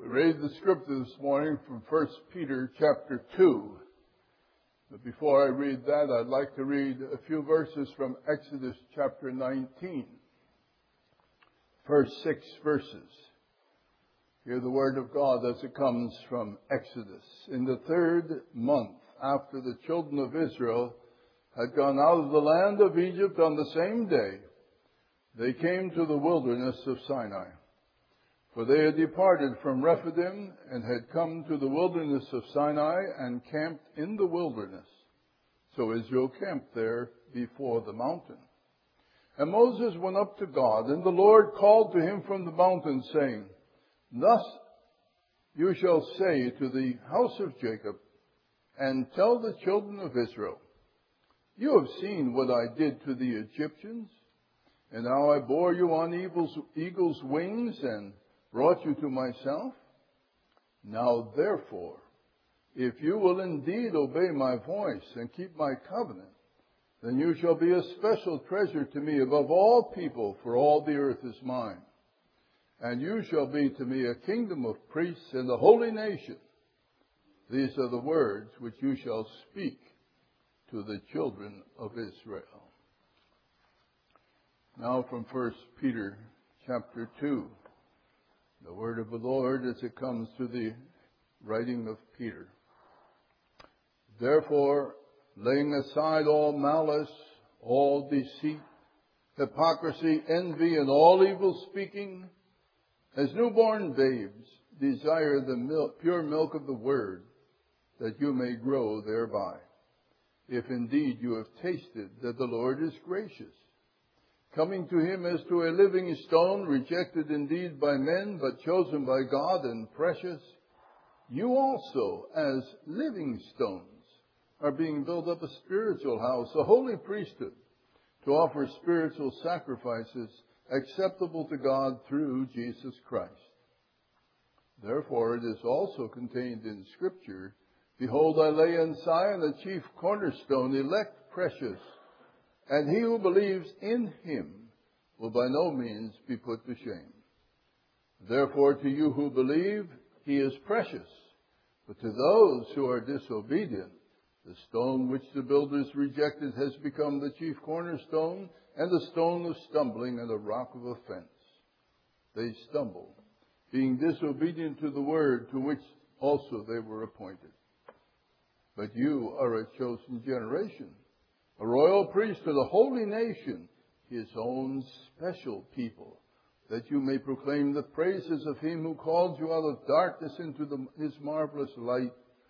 We read the scripture this morning from 1 Peter chapter 2. But before I read that, I'd like to read a few verses from Exodus chapter 19. First 6 verses. Hear the word of God as it comes from Exodus. In the 3rd month after the children of Israel had gone out of the land of Egypt on the same day, they came to the wilderness of Sinai. For they had departed from Rephidim and had come to the wilderness of Sinai and camped in the wilderness. So Israel camped there before the mountain. And Moses went up to God, and the Lord called to him from the mountain, saying, Thus you shall say to the house of Jacob, and tell the children of Israel, You have seen what I did to the Egyptians, and how I bore you on eagle's wings and brought you to myself. Now therefore, if you will indeed obey my voice and keep my covenant, then you shall be a special treasure to me above all people, for all the earth is mine. And you shall be to me a kingdom of priests and a holy nation. These are the words which you shall speak to the children of Israel. Now from 1 Peter chapter 2. The word of the Lord as it comes to the writing of Peter. Therefore, laying aside all malice, all deceit, hypocrisy, envy, and all evil speaking, as newborn babes, desire the pure milk of the word, that you may grow thereby, if indeed you have tasted that the Lord is gracious, coming to him as to a living stone, rejected indeed by men, but chosen by God and precious. You also, as living stones, are being built up a spiritual house, a holy priesthood, to offer spiritual sacrifices acceptable to God through Jesus Christ. Therefore, it is also contained in Scripture, Behold, I lay in Zion a chief cornerstone, elect, precious, and he who believes in him will by no means be put to shame. Therefore, to you who believe, he is precious. But to those who are disobedient, the stone which the builders rejected has become the chief cornerstone, and a stone of stumbling and a rock of offense. They stumble, being disobedient to the word to which also they were appointed. But you are a chosen generation, a royal priesthood, a holy nation, his own special people, that you may proclaim the praises of him who called you out of darkness into his marvelous light,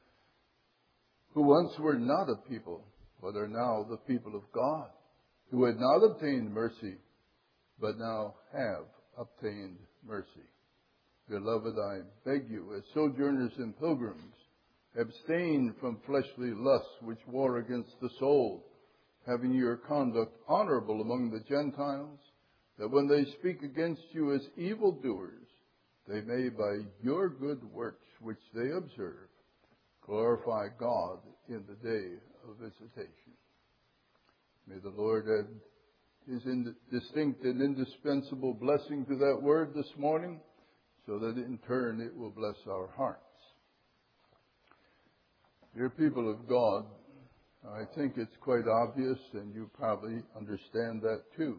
who once were not a people, but are now the people of God, who had not obtained mercy, but now have obtained mercy. Beloved, I beg you, as sojourners and pilgrims, abstain from fleshly lusts which war against the soul, having your conduct honorable among the Gentiles, that when they speak against you as evildoers, they may by your good works which they observe, glorify God in the day of visitation. May the Lord add his distinct and indispensable blessing to that word this morning, so that in turn it will bless our hearts. Dear people of God, I think it's quite obvious, and you probably understand that too,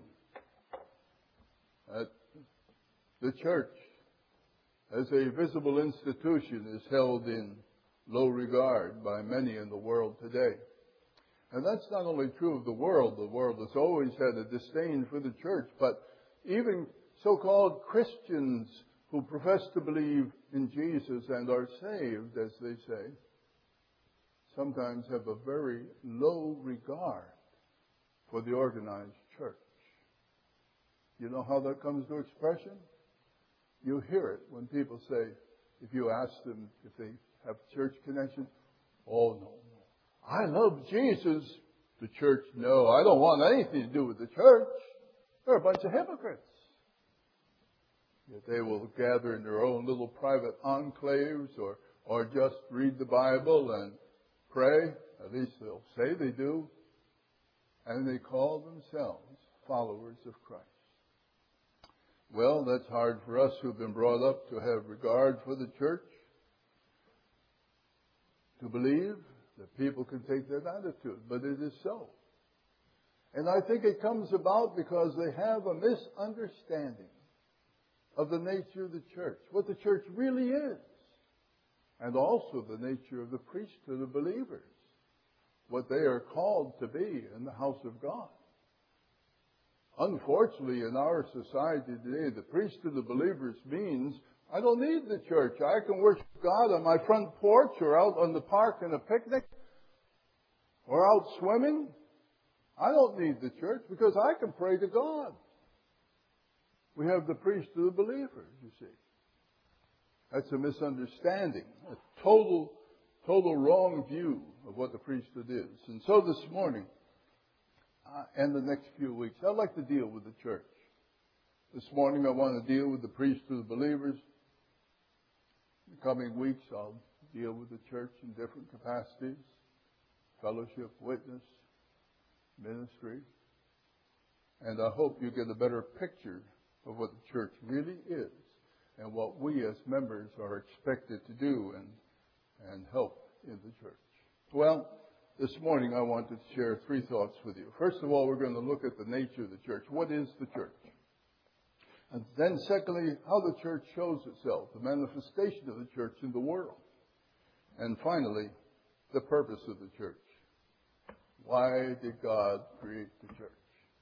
that the church, as a visible institution, is held in low regard by many in the world today. And that's not only true of the world. The world has always had a disdain for the church, but even so-called Christians who profess to believe in Jesus and are saved, as they say, sometimes have a very low regard for the organized church. You know how that comes to expression? You hear it when people say, if you ask them if they have church connection, oh no, I love Jesus. The church, no, I don't want anything to do with the church. They're a bunch of hypocrites. Yet they will gather in their own little private enclaves or just read the Bible and pray, at least they'll say they do, and they call themselves followers of Christ. Well, that's hard for us who've been brought up to have regard for the church, to believe that people can take that attitude, but it is so. And I think it comes about because they have a misunderstanding of the nature of the church, what the church really is, and also the nature of the priesthood of believers, what they are called to be in the house of God. Unfortunately, in our society today, the priesthood of believers means I don't need the church. I can worship God on my front porch or out on the park in a picnic or out swimming. I don't need the church because I can pray to God. We have the priesthood of believers, you see. That's a misunderstanding, a total wrong view of what the priesthood is. And so this morning, and the next few weeks, I'd like to deal with the church. This morning I want to deal with the priesthood of believers. In the coming weeks I'll deal with the church in different capacities: fellowship, witness, ministry. And I hope you get a better picture of what the church really is and what we as members are expected to do and help in the church. Well, this morning I wanted to share three thoughts with you. First of all, we're going to look at the nature of the church. What is the church? And then secondly, how the church shows itself, the manifestation of the church in the world. And finally, the purpose of the church. Why did God create the church?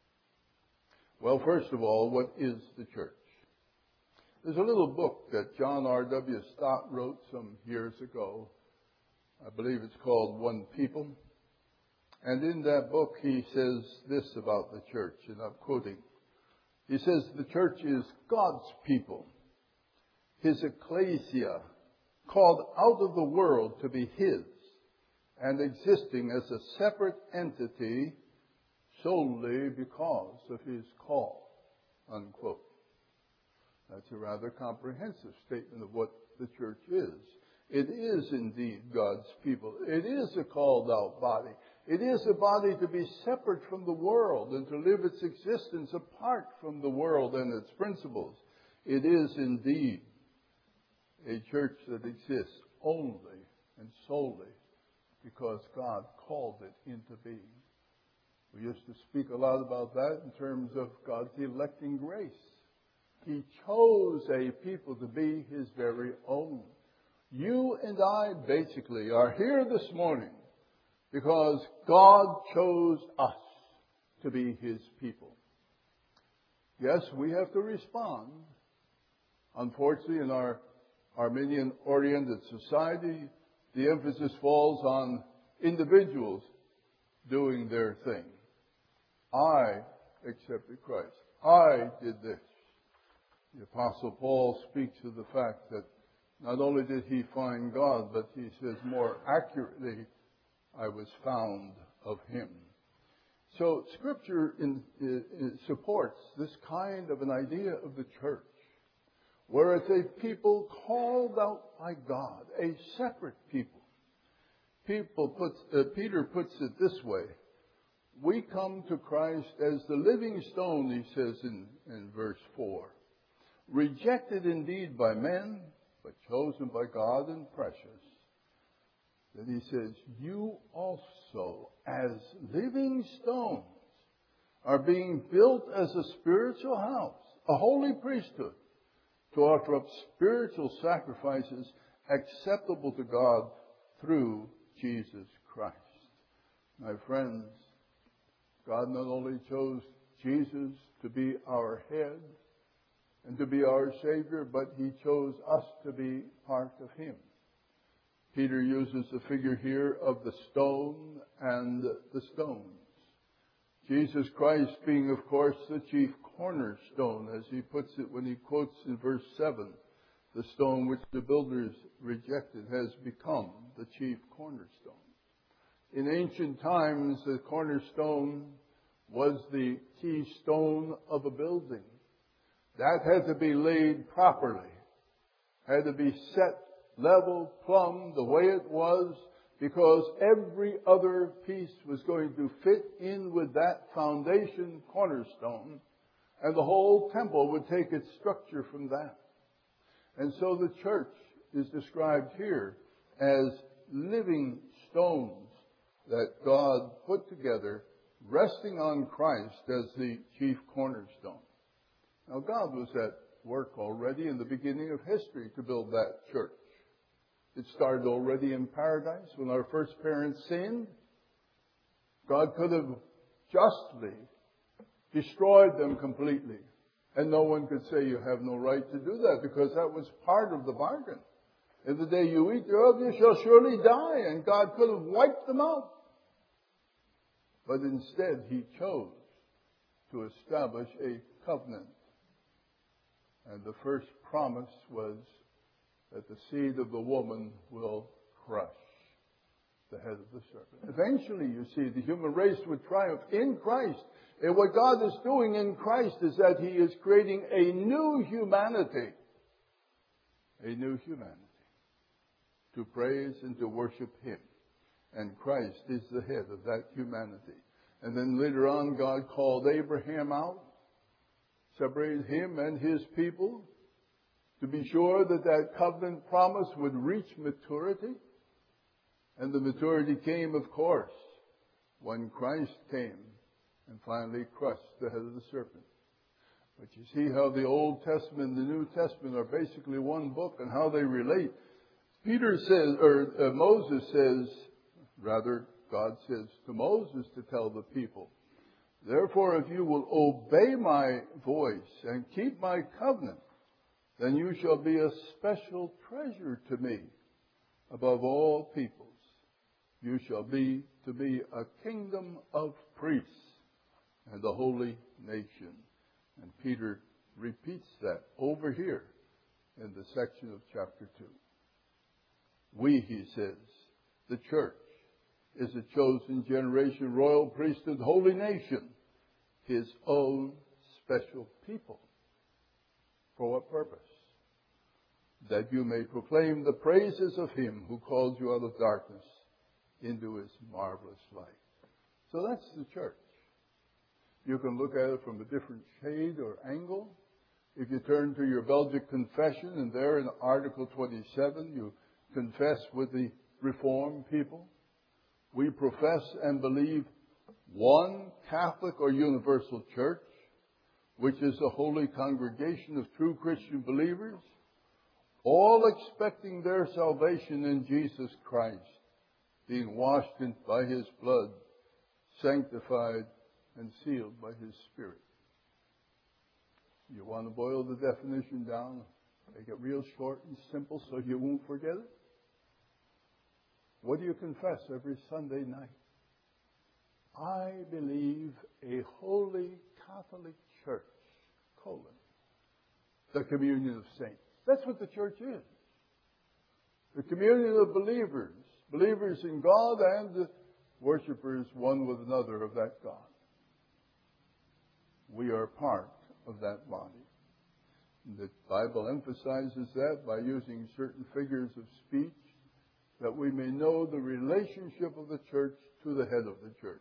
Well, first of all, what is the church? There's a little book that John R.W. Stott wrote some years ago. I believe it's called One People. And in that book he says this about the church, and I'm quoting. He says, the church is God's people, His ecclesia, called out of the world to be His, and existing as a separate entity solely because of His call, unquote. That's a rather comprehensive statement of what the church is. It is indeed God's people. It is a called out body. It is a body to be separate from the world and to live its existence apart from the world and its principles. It is indeed a church that exists only and solely because God called it into being. We used to speak a lot about that in terms of God's electing grace. He chose a people to be His very own. You and I basically are here this morning because God chose us to be His people. Yes, we have to respond. Unfortunately, in our Arminian-oriented society, the emphasis falls on individuals doing their thing. I accepted Christ. I did this. The Apostle Paul speaks of the fact that not only did he find God, but he says more accurately, I was found of Him. So Scripture supports this kind of an idea of the church, where it's a people called out by God, a separate people. Peter puts it this way. We come to Christ as the living stone, he says in verse 4. Rejected indeed by men, but chosen by God and precious. Then he says, you also, as living stones, are being built as a spiritual house, a holy priesthood, to offer up spiritual sacrifices acceptable to God through Jesus Christ. My friends, God not only chose Jesus to be our head and to be our Savior, but He chose us to be part of Him. Peter uses the figure here of the stone and the stones. Jesus Christ being, of course, the chief cornerstone, as he puts it when he quotes in verse 7, the stone which the builders rejected has become the chief cornerstone. In ancient times, the cornerstone was the keystone of a building. That had to be laid properly, had to be set level, plumb, the way it was, because every other piece was going to fit in with that foundation cornerstone, And the whole temple would take its structure from that. And so the church is described here as living stones that God put together, resting on Christ as the chief cornerstone. Now, God was at work already in the beginning of history to build that church. It started already in paradise when our first parents sinned. God could have justly destroyed them completely. And no one could say you have no right to do that, because that was part of the bargain. In the day you eat thereof, you shall surely die. And God could have wiped them out. But instead, He chose to establish a covenant. And the first promise was that the seed of the woman will crush the head of the serpent. Eventually, you see, the human race would triumph in Christ. And what God is doing in Christ is that He is creating a new humanity. A new humanity. To praise and to worship Him. And Christ is the head of that humanity. And then later on, God called Abraham out, separated him and his people, to be sure that that covenant promise would reach maturity. And the maturity came, of course, when Christ came and finally crushed the head of the serpent. But you see how the Old Testament and the New Testament are basically one book and how they relate. Moses says, God says to Moses to tell the people, therefore, if you will obey my voice and keep my covenant, then you shall be a special treasure to me above all peoples. You shall be to be a kingdom of priests and a holy nation. And Peter repeats that over here in the section of chapter 2. We, he says, the church, is a chosen generation, royal priesthood, holy nation, His own special people. For what purpose? That you may proclaim the praises of Him who called you out of darkness into His marvelous light. So that's the church. You can look at it from a different shade or angle. If you turn to your Belgic Confession, and there in Article 27, you confess with the Reformed people. We profess and believe one Catholic or universal church, which is a holy congregation of true Christian believers, all expecting their salvation in Jesus Christ, being washed by His blood, sanctified and sealed by His Spirit. You want to boil the definition down, make it real short and simple so you won't forget it? What do you confess every Sunday night? I believe a holy Catholic church, the communion of saints. That's what the church is. The communion of believers, believers in God and worshipers one with another of that God. We are part of that body. The Bible emphasizes that by using certain figures of speech, that we may know the relationship of the church to the head of the church.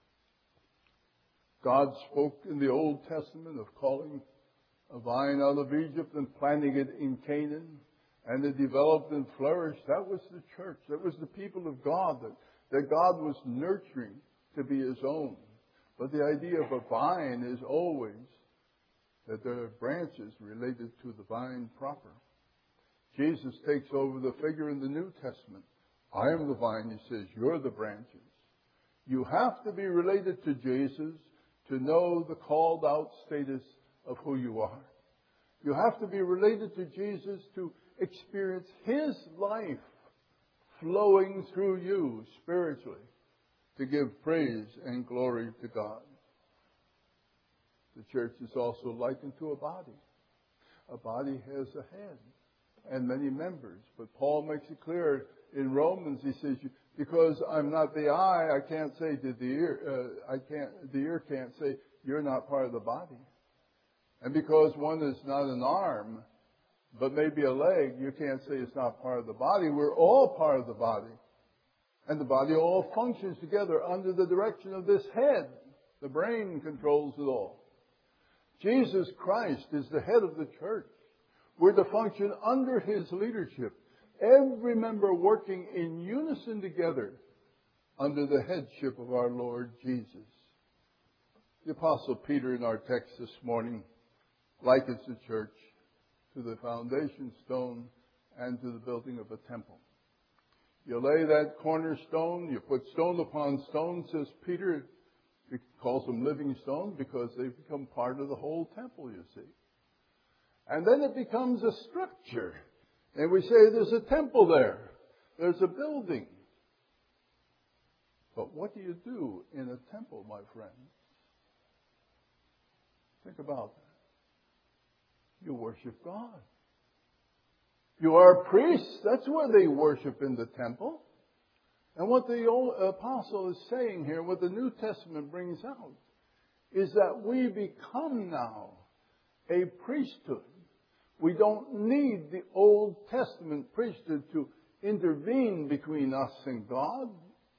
God spoke in the Old Testament of calling a vine out of Egypt and planting it in Canaan, and it developed and flourished. That was the church. That was the people of God that God was nurturing to be His own. But the idea of a vine is always that there are branches related to the vine proper. Jesus takes over the figure in the New Testament. I am the vine, He says, you're the branches. You have to be related to Jesus to know the called out status of who you are. You have to be related to Jesus to experience His life flowing through you spiritually to give praise and glory to God. The church is also likened to a body. A body has a head and many members. But Paul makes it clear in Romans, he says, because I'm not the eye, I can't say to the ear, the ear can't say, you're not part of the body. And because one is not an arm, but maybe a leg, you can't say it's not part of the body. We're all part of the body. And the body all functions together under the direction of this head. The brain controls it all. Jesus Christ is the head of the church. We're to function under His leadership. Every member working in unison together under the headship of our Lord Jesus. The Apostle Peter in our text this morning likens the church to the foundation stone and to the building of a temple. You lay that cornerstone, you put stone upon stone, says Peter. He calls them living stones because they become part of the whole temple, you see. And then it becomes a structure. And we say there's a temple there. There's a building. But what do you do in a temple, my friends? Think about that. You worship God. You are priests. That's where they worship, in the temple. And what the old apostle is saying here, what the New Testament brings out, is that we become now a priesthood. We don't need the Old Testament priesthood to intervene between us and God.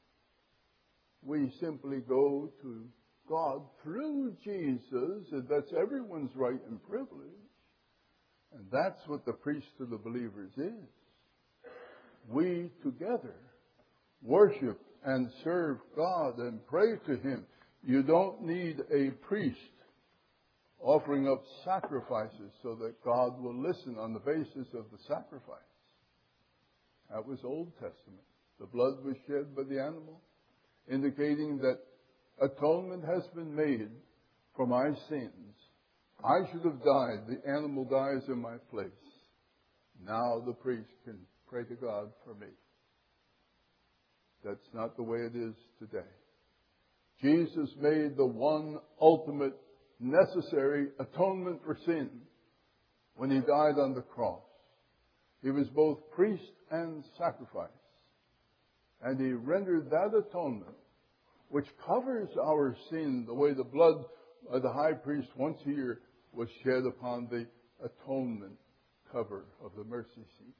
We simply go to God through Jesus, and that's everyone's right and privilege. And that's what the priesthood of believers is. We together worship and serve God and pray to Him. You don't need a priest offering up sacrifices so that God will listen on the basis of the sacrifice. That was Old Testament. The blood was shed by the animal, indicating that atonement has been made for my sins. I should have died. The animal dies in my place. Now the priest can pray to God for me. That's not the way it is today. Jesus made the one ultimate necessary atonement for sin when He died on the cross. He was both priest and sacrifice. And He rendered that atonement, which covers our sin, the way the blood of the high priest once a year was shed upon the atonement cover of the mercy seat.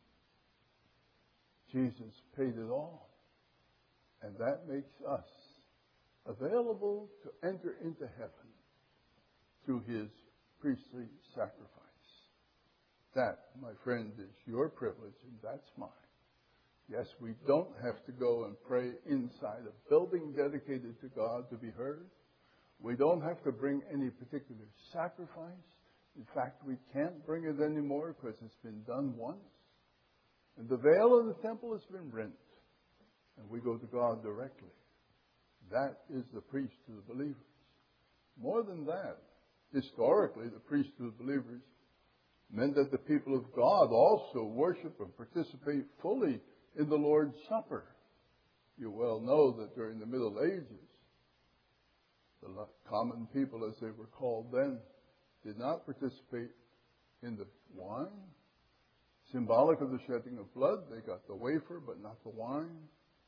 Jesus paid it all. And that makes us available to enter into heaven through His priestly sacrifice. That, my friend, is your privilege, and that's mine. Yes, we don't have to go and pray inside a building dedicated to God to be heard. We don't have to bring any particular sacrifice. In fact, we can't bring it anymore because it's been done once. And the veil of the temple has been rent. And we go to God directly. That is the priesthood of believers. More than that, historically, the priesthood of believers meant that the people of God also worship and participate fully in the Lord's Supper. You well know that during the Middle Ages, the common people, as they were called then, did not participate in the wine. Symbolic of the shedding of blood, they got the wafer, but not the wine.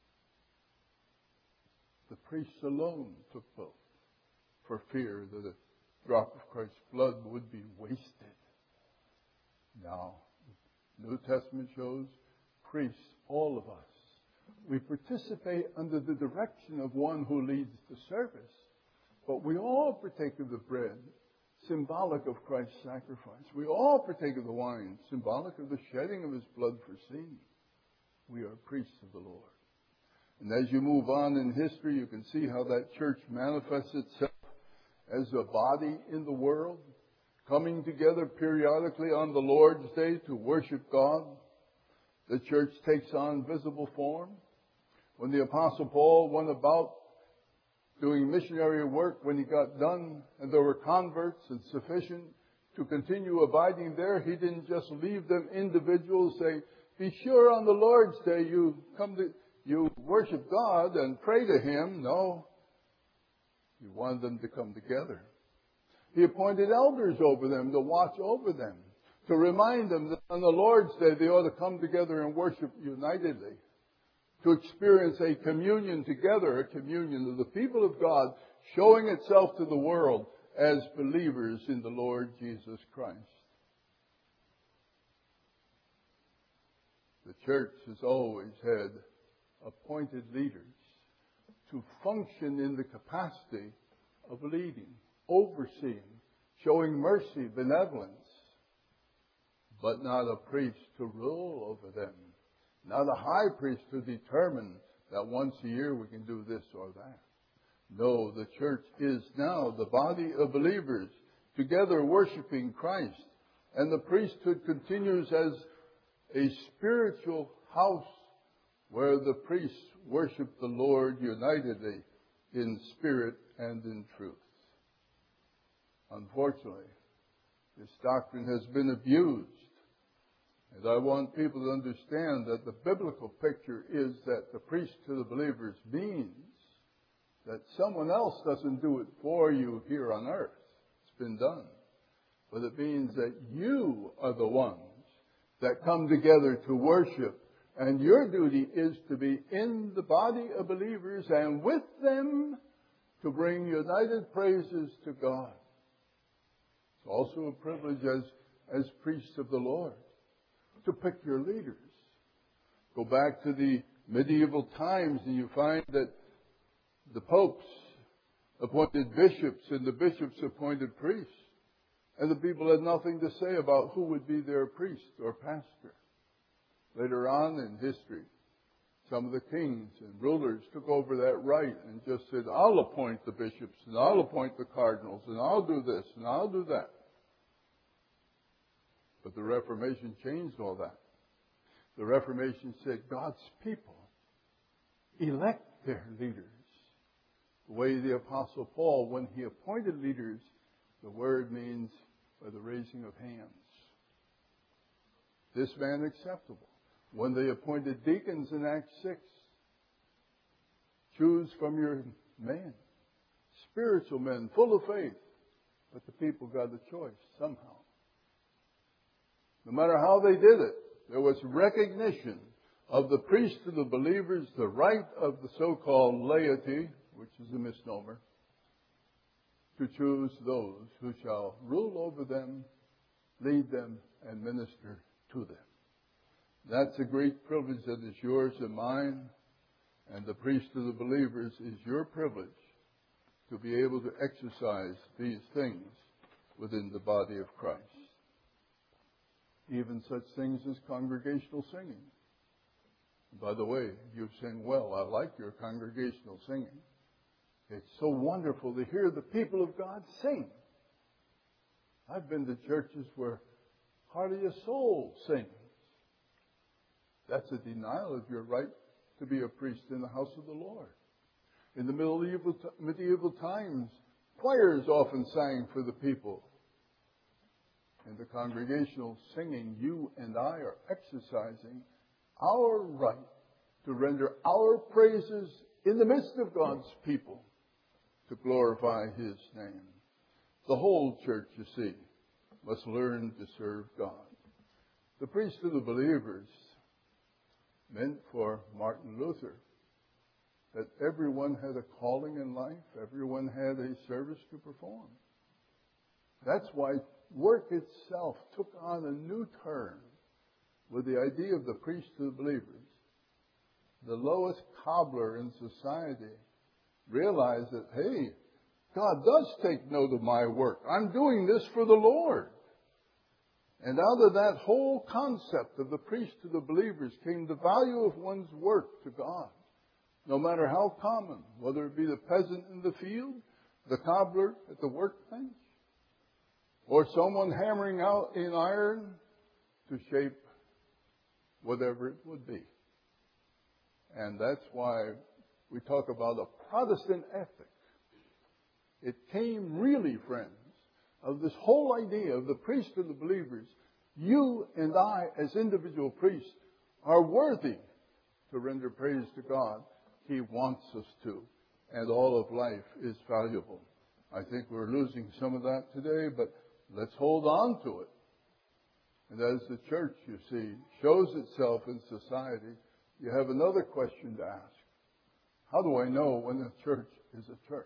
The priests alone took both, for fear that a drop of Christ's blood would be wasted. Now, the New Testament shows priests, all of us, we participate under the direction of one who leads the service. But we all partake of the bread, symbolic of Christ's sacrifice. We all partake of the wine, symbolic of the shedding of His blood for sin. We are priests of the Lord. And as you move on in history, you can see how that church manifests itself as a body in the world, coming together periodically on the Lord's Day to worship God. The church takes on visible form. When the Apostle Paul went about doing missionary work, when he got done and there were converts and sufficient to continue abiding there, he didn't just leave them individuals, say, be sure on the Lord's Day you worship God and pray to Him. No. He wanted them to come together. He appointed elders over them to watch over them, to remind them that on the Lord's Day they ought to come together and worship unitedly, to experience a communion together, a communion of the people of God, showing itself to the world as believers in the Lord Jesus Christ. The church has always had appointed leaders to function in the capacity of leading, overseeing, showing mercy, benevolence, but not a priest to rule over them, not a high priest to determine that once a year we can do this or that. No, the church is now the body of believers together worshiping Christ, and the priesthood continues as a spiritual house where the priests worship the Lord unitedly in spirit and in truth. Unfortunately, this doctrine has been abused. And I want people to understand that the biblical picture is that the priest to the believers means that someone else doesn't do it for you here on earth. It's been done. But it means that you are the ones that come together to worship. And your duty is to be in the body of believers and with them to bring united praises to God. It's also a privilege as priests of the Lord to pick your leaders. Go back to the medieval times and you find that the popes appointed bishops and the bishops appointed priests. And the people had nothing to say about who would be their priest or pastor. Later on in history, some of the kings and rulers took over that right and just said, I'll appoint the bishops and I'll appoint the cardinals and I'll do this and I'll do that. But the Reformation changed all that. The Reformation said God's people elect their leaders. The way the Apostle Paul, when he appointed leaders, the word means by the raising of hands. This man acceptable. When they appointed deacons in Acts 6, choose from your men, spiritual men, full of faith. But the people got a choice somehow. No matter how they did it, there was recognition of the priest to the believers, the right of the so-called laity, which is a misnomer, to choose those who shall rule over them, lead them, and minister to them. That's a great privilege that is yours and mine, and the priest of the believers is your privilege to be able to exercise these things within the body of Christ. Even such things as congregational singing. By the way, you sing well. I like your congregational singing. It's so wonderful to hear the people of God sing. I've been to churches where hardly a soul sings. That's a denial of your right to be a priest in the house of the Lord. In the medieval times, choirs often sang for the people. In the congregational singing, you and I are exercising our right to render our praises in the midst of God's people to glorify His name. The whole church, you see, must learn to serve God. The priest of the believers meant for Martin Luther that everyone had a calling in life, everyone had a service to perform. That's why work itself took on a new turn with the idea of the priest to the believers. The lowest cobbler in society realized that, hey, God does take note of my work. I'm doing this for the Lord. And out of that whole concept of the priest to the believers came the value of one's work to God. No matter how common, whether it be the peasant in the field, the cobbler at the workbench, or someone hammering out in iron to shape whatever it would be. And that's why we talk about a Protestant ethic. It came really, friends, of this whole idea of the priest of the believers. You and I, as individual priests, are worthy to render praise to God. He wants us to. And all of life is valuable. I think we're losing some of that today, but let's hold on to it. And as the church, you see, shows itself in society, you have another question to ask. How do I know when a church is a church?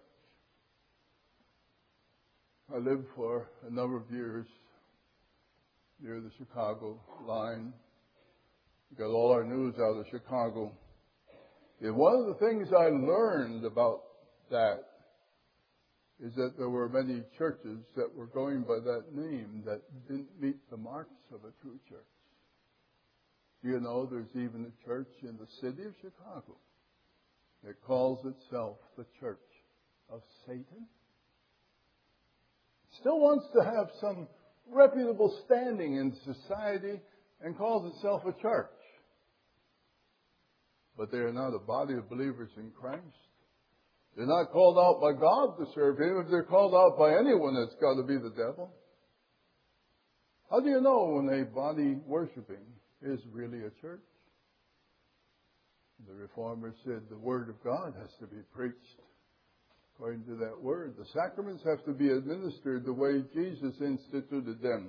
I lived for a number of years near the Chicago line. We got all our news out of Chicago. And one of the things I learned about that is that there were many churches that were going by that name that didn't meet the marks of a true church. Do you know there's even a church in the city of Chicago that calls itself the Church of Satan? Still wants to have some reputable standing in society and calls itself a church. But they are not a body of believers in Christ. They're not called out by God to serve Him. If they're called out by anyone, it's got to be the devil. How do you know when a body worshiping is really a church? The Reformer said the Word of God has to be preached according to that Word. The sacraments have to be administered the way Jesus instituted them.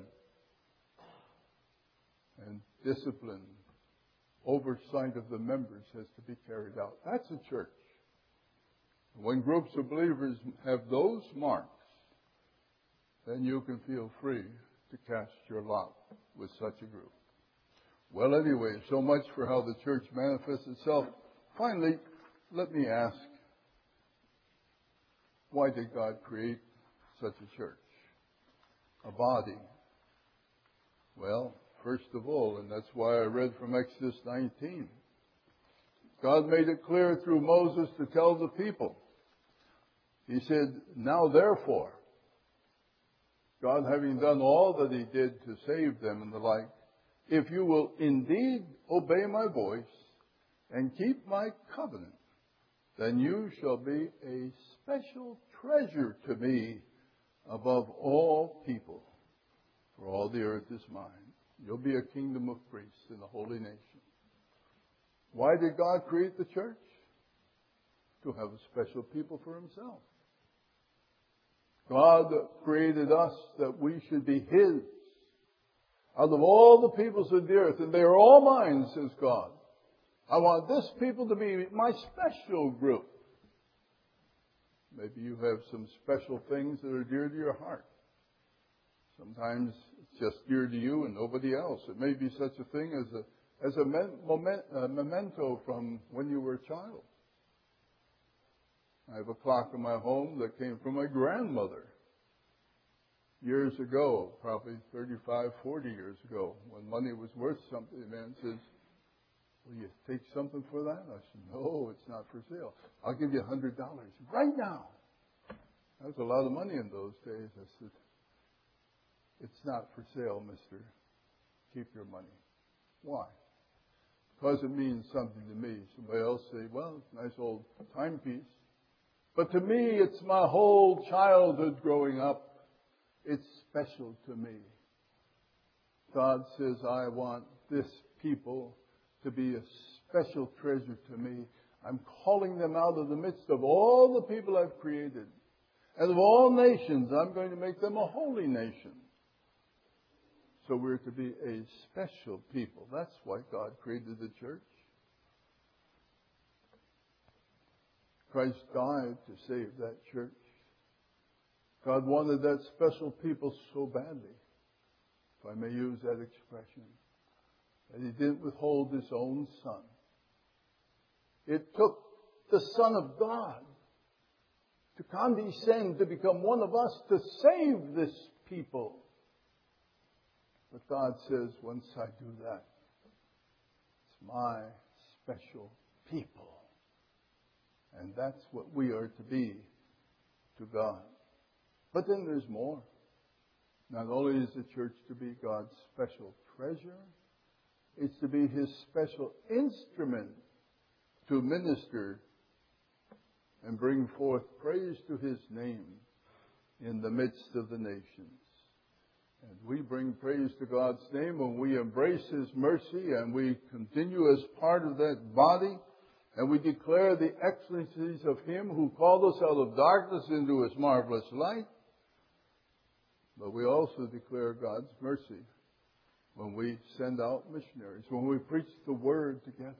And discipline, oversight of the members has to be carried out. That's a church. When groups of believers have those marks, then you can feel free to cast your lot with such a group. Well, anyway, so much for how the church manifests itself. Finally, let me ask, why did God create such a church? A body. Well, first of all, and that's why I read from Exodus 19, God made it clear through Moses to tell the people. He said, now therefore, God having done all that He did to save them and the like, if you will indeed obey my voice and keep my covenant, then you shall be a special treasure to me above all people, for all the earth is mine. You'll be a kingdom of priests in a holy nation. Why did God create the church? To have a special people for Himself. God created us that we should be His. Out of all the peoples of the earth, and they are all mine, says God. I want this people to be my special group. Maybe you have some special things that are dear to your heart. Sometimes it's just dear to you and nobody else. It may be such a thing as a memento from when you were a child. I have a clock in my home that came from my grandmother years ago, probably 35, 40 years ago, when money was worth something. The man says, will you take something for that? I said, no, it's not for sale. I'll give you $100 right now. That was a lot of money in those days. I said, it's not for sale, mister. Keep your money. Why? Because it means something to me. Somebody else say, well, it's a nice old timepiece. But to me, it's my whole childhood growing up. It's special to me. God says, I want this people to be a special treasure to me. I'm calling them out of the midst of all the people I've created. And of all nations, I'm going to make them a holy nation. So we're to be a special people. That's why God created the church. Christ died to save that church. God wanted that special people so badly, if I may use that expression, that He didn't withhold His own Son. It took the Son of God to condescend to become one of us to save this people. But God says, once I do that, it's my special people. And that's what we are to be to God. But then there's more. Not only is the church to be God's special treasure, it's to be His special instrument to minister and bring forth praise to His name in the midst of the nations. And we bring praise to God's name when we embrace His mercy and we continue as part of that body. And we declare the excellencies of Him who called us out of darkness into His marvelous light. But we also declare God's mercy when we send out missionaries, when we preach the Word together.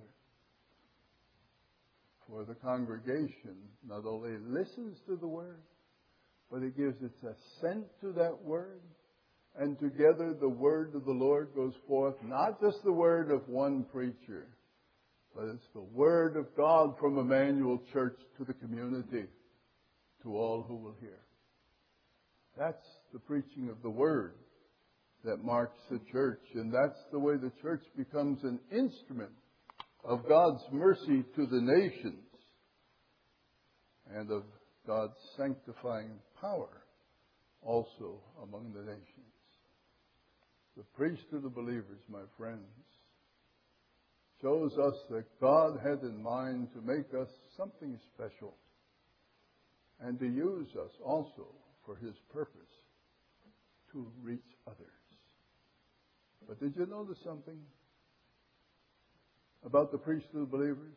For the congregation not only listens to the Word, but it gives its assent to that Word. And together the Word of the Lord goes forth, not just the word of one preacher, but it's the Word of God from Emmanuel Church to the community, to all who will hear. That's the preaching of the Word that marks the church. And that's the way the church becomes an instrument of God's mercy to the nations and of God's sanctifying power also among the nations. The priesthood of believers, my friends, shows us that God had in mind to make us something special and to use us also for His purpose to reach others. But did you notice something about the priesthood of believers?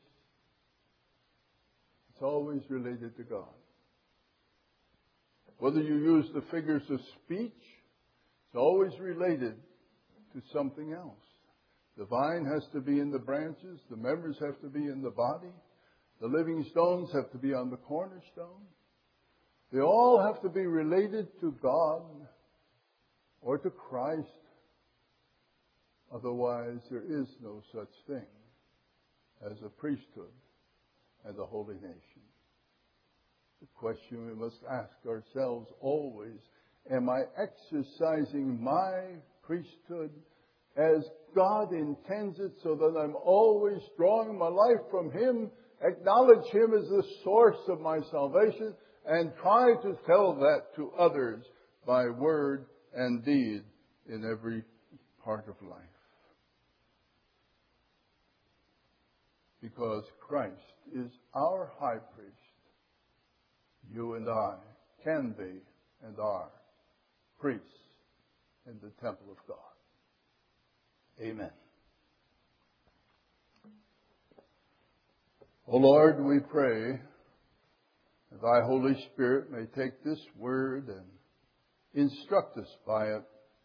It's always related to God. Whether you use the figures of speech, it's always related to something else. The vine has to be in the branches. The members have to be in the body. The living stones have to be on the cornerstone. They all have to be related to God or to Christ. Otherwise, there is no such thing as a priesthood and a holy nation. The question we must ask ourselves always, am I exercising my priesthood as God intends it, so that I'm always drawing my life from Him, acknowledge Him as the source of my salvation, and try to tell that to others by word and deed in every part of life? Because Christ is our high priest, you and I can be and are priests in the temple of God. Amen. O Lord, we pray that Thy Holy Spirit may take this word and instruct us by it.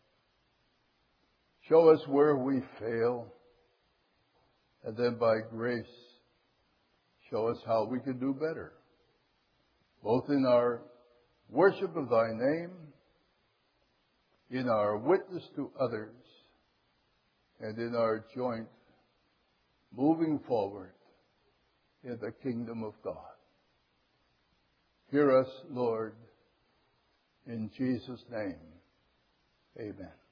Show us where we fail, and then by grace, show us how we can do better, both in our worship of Thy name, in our witness to others, and in our joint moving forward in the kingdom of God. Hear us, Lord, in Jesus' name. Amen.